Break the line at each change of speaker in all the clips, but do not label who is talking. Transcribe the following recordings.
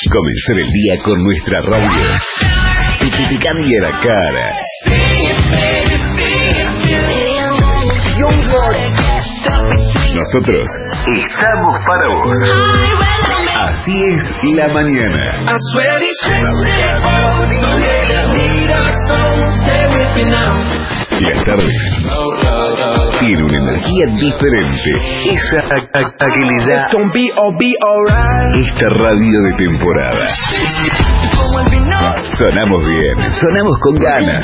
Comenzar el día con nuestra radio te cambia la cara. Nosotros estamos para vos. Así es la mañana. Las tardes tiene una energía diferente. Esa que le da esta radio de temporada. Sonamos bien, sonamos con ganas.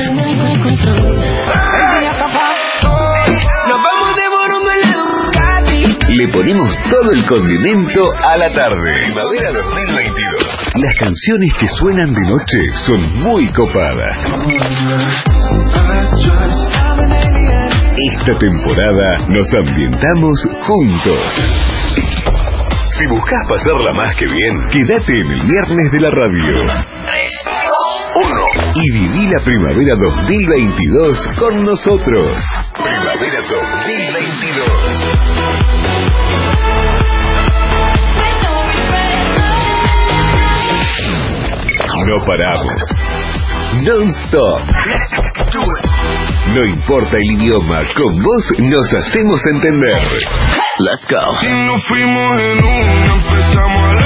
Le ponemos todo el condimento a la tarde. Primavera 2022. Las canciones que suenan de noche son muy copadas. Esta temporada nos ambientamos juntos. Si buscas pasarla más que bien, quédate en el viernes de la radio. 3, 2, 1. Y viví la primavera 2022 con nosotros. Primavera 2022. No paramos. Non-stop. No importa el idioma, con vos nos hacemos entender. Let's go. Si nos fuimos en una, empezamos a